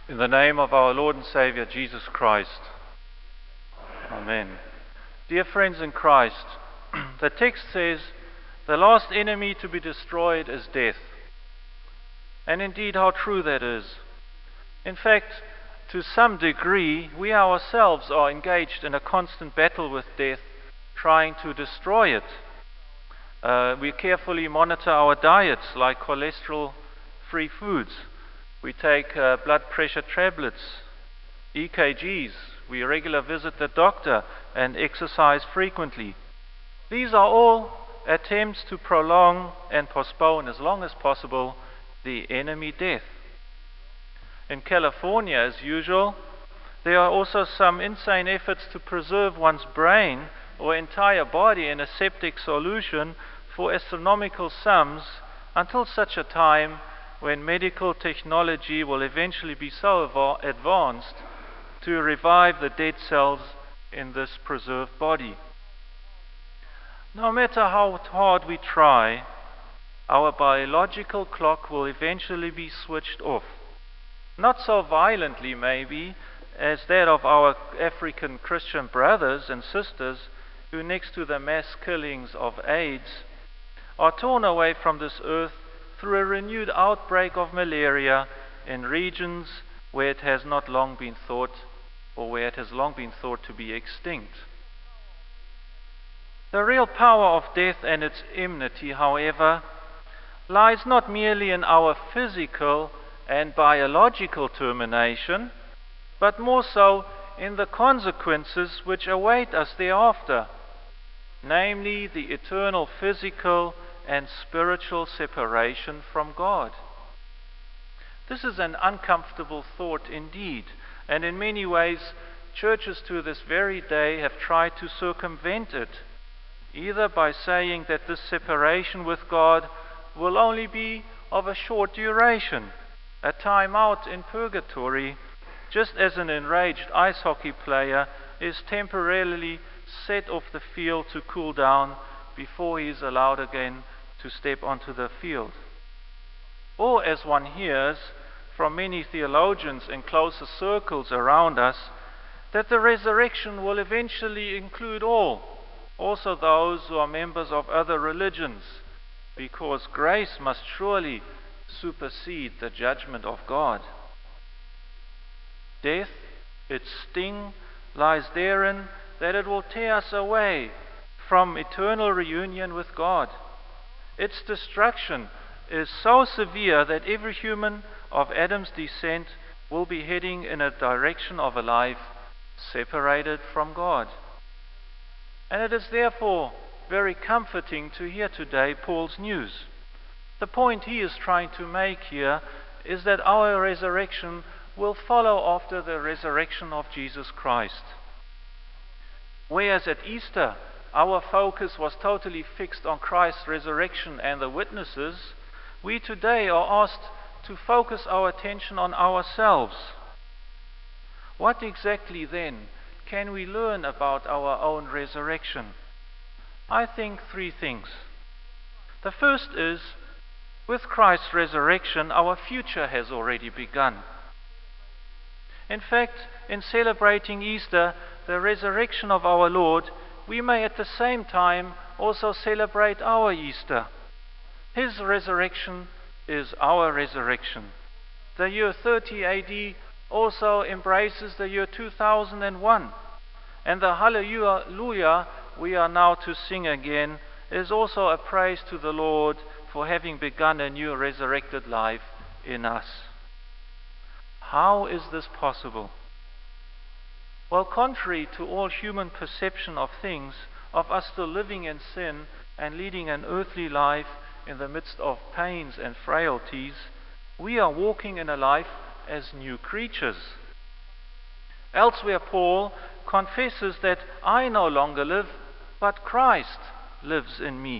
In the name of our Lord and Savior, Jesus Christ. Amen. Dear friends in Christ, the text says, the last enemy to be destroyed is death. And indeed, how true that is. In fact, to some degree, we ourselves are engaged in a constant battle with death, trying to destroy it. We carefully monitor our diets, like cholesterol-free foods. We take blood pressure tablets, EKGs. We regularly visit the doctor and exercise frequently. These are all attempts to prolong and postpone as long as possible the enemy death. In California, as usual, there are also some insane efforts to preserve one's brain or entire body in a septic solution for astronomical sums until such a time when medical technology will eventually be so advanced to revive the dead cells in this preserved body. No matter how hard we try, our biological clock will eventually be switched off. Not so violently, maybe, as that of our African Christian brothers and sisters who, next to the mass killings of AIDS, are torn away from this earth through a renewed outbreak of malaria in regions where it has not long been thought, or where it has long been thought to be extinct. The real power of death and its enmity, however, lies not merely in our physical and biological termination, but more so in the consequences which await us thereafter, namely the eternal physical and spiritual separation from God. This is an uncomfortable thought indeed, and in many ways churches to this very day have tried to circumvent it, either by saying that this separation with God will only be of a short duration, a time out in purgatory, just as an enraged ice hockey player is temporarily set off the field to cool down before he is allowed again to step onto the field. Or, as one hears from many theologians in closer circles around us, that the resurrection will eventually include all, also those who are members of other religions, because grace must surely supersede the judgment of God. Death, its sting, lies therein that it will tear us away from eternal reunion with God. Its destruction is so severe that every human of Adam's descent will be heading in a direction of a life separated from God. And it is therefore very comforting to hear today Paul's news. The point he is trying to make here is that our resurrection will follow after the resurrection of Jesus Christ. Whereas at Easter our focus was totally fixed on Christ's resurrection and the witnesses, we today are asked to focus our attention on ourselves. What exactly then can we learn about our own resurrection? I think three things. The first is, with Christ's resurrection, our future has already begun. In fact, in celebrating Easter, the resurrection of our Lord, we may at the same time also celebrate our Easter. His resurrection is our resurrection. The year 30 AD also embraces the year 2001. And the Hallelujah we are now to sing again is also a praise to the Lord for having begun a new resurrected life in us. How is this possible? Well, contrary to all human perception of things, of us still living in sin and leading an earthly life in the midst of pains and frailties, we are walking in a life as new creatures. Elsewhere, Paul confesses that I no longer live, but Christ lives in me.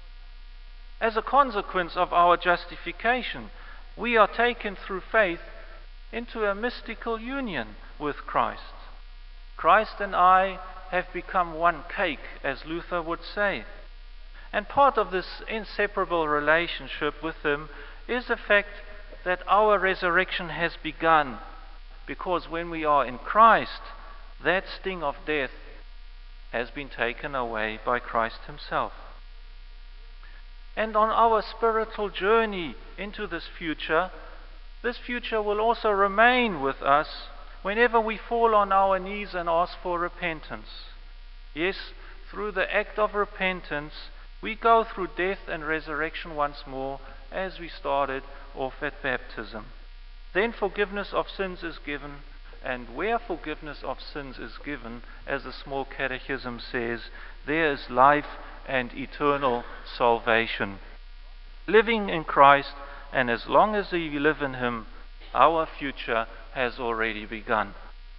As a consequence of our justification, we are taken through faith into a mystical union with Christ. Christ and I have become one cake, as Luther would say. And part of this inseparable relationship with Him is the fact that our resurrection has begun because when we are in Christ, that sting of death has been taken away by Christ himself. And on our spiritual journey into this future will also remain with us whenever we fall on our knees and ask for repentance. Yes, through the act of repentance, we go through death and resurrection once more, as we started off at baptism. Then forgiveness of sins is given, and where forgiveness of sins is given, as the Small Catechism says, there is life and eternal salvation. Living in Christ, and as long as we live in Him, our future has already begun.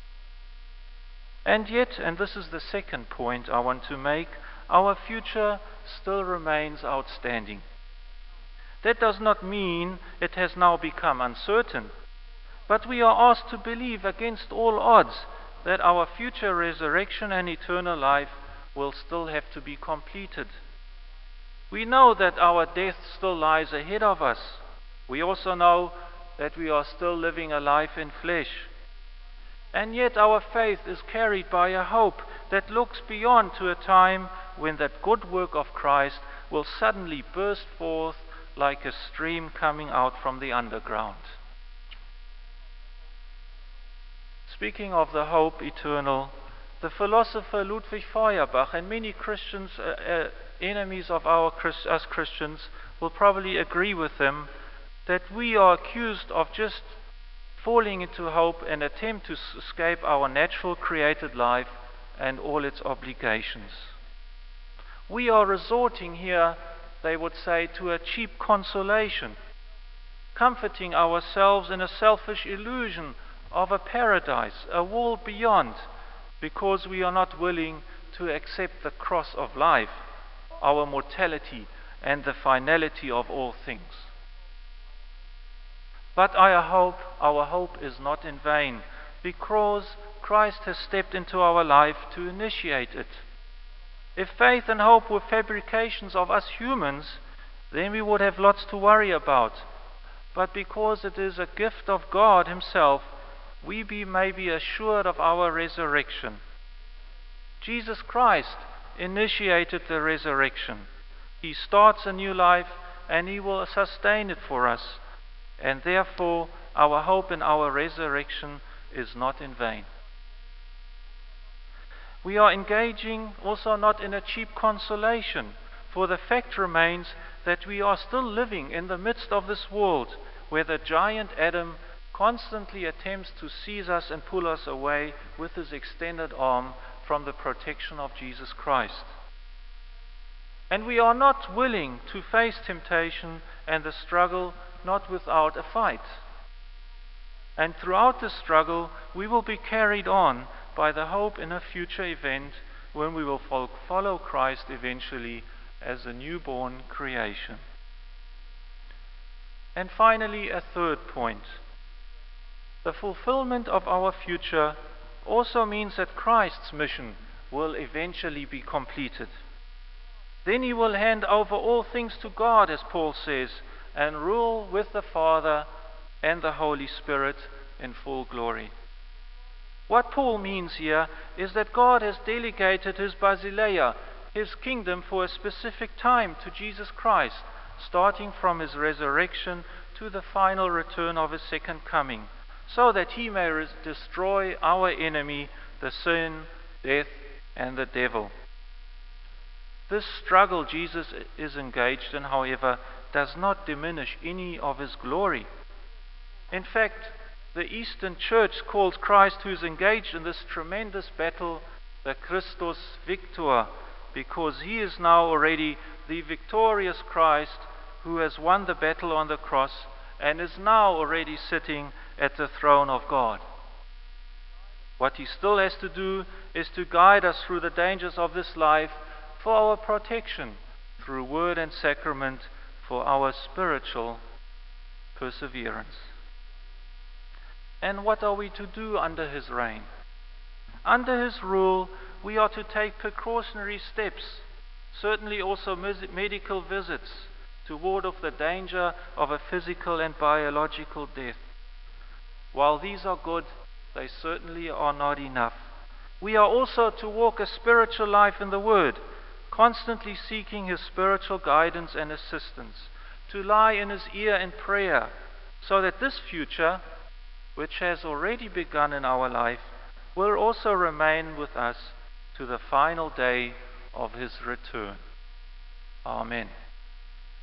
And yet, and this is the second point I want to make, our future still remains outstanding. That does not mean it has now become uncertain, but we are asked to believe against all odds that our future resurrection and eternal life will still have to be completed. We know that our death still lies ahead of us. We also know that we are still living a life in flesh. And yet our faith is carried by a hope that looks beyond to a time when that good work of Christ will suddenly burst forth like a stream coming out from the underground. Speaking of the hope eternal, the philosopher Ludwig Feuerbach and many Christians, enemies of us Christians, will probably agree with him that we are accused of just falling into hope and attempt to escape our natural created life and all its obligations. We are resorting here, they would say, to a cheap consolation, comforting ourselves in a selfish illusion of a paradise, a world beyond, because we are not willing to accept the cross of life, our mortality, and the finality of all things. But our hope is not in vain, because Christ has stepped into our life to initiate it. If faith and hope were fabrications of us humans, then we would have lots to worry about. But because it is a gift of God Himself, we may be assured of our resurrection. Jesus Christ initiated the resurrection. He starts a new life, and He will sustain it for us. And therefore, our hope in our resurrection is not in vain. We are engaging also not in a cheap consolation, for the fact remains that we are still living in the midst of this world where the giant Adam constantly attempts to seize us and pull us away with his extended arm from the protection of Jesus Christ. And we are not willing to face temptation and the struggle not without a fight. And throughout the struggle, we will be carried on by the hope in a future event when we will follow Christ eventually as a newborn creation. And finally, a third point. The fulfillment of our future also means that Christ's mission will eventually be completed. Then He will hand over all things to God, as Paul says, and rule with the Father and the Holy Spirit in full glory. What Paul means here is that God has delegated His basileia, His kingdom, for a specific time to Jesus Christ, starting from His resurrection to the final return of His second coming, so that He may destroy our enemy, the sin, death, and the devil. This struggle Jesus is engaged in, however, does not diminish any of His glory. In fact, the Eastern Church calls Christ, who is engaged in this tremendous battle, the Christus Victor, because He is now already the victorious Christ who has won the battle on the cross and is now already sitting at the throne of God. What He still has to do is to guide us through the dangers of this life for our protection, through word and sacrament, for our spiritual perseverance. And what are we to do under His reign? Under His rule, we are to take precautionary steps, certainly also medical visits, to ward off the danger of a physical and biological death. While these are good, they certainly are not enough. We are also to walk a spiritual life in the Word, constantly seeking His spiritual guidance and assistance, to lie in His ear in prayer, so that this future, which has already begun in our life, will also remain with us to the final day of His return. Amen.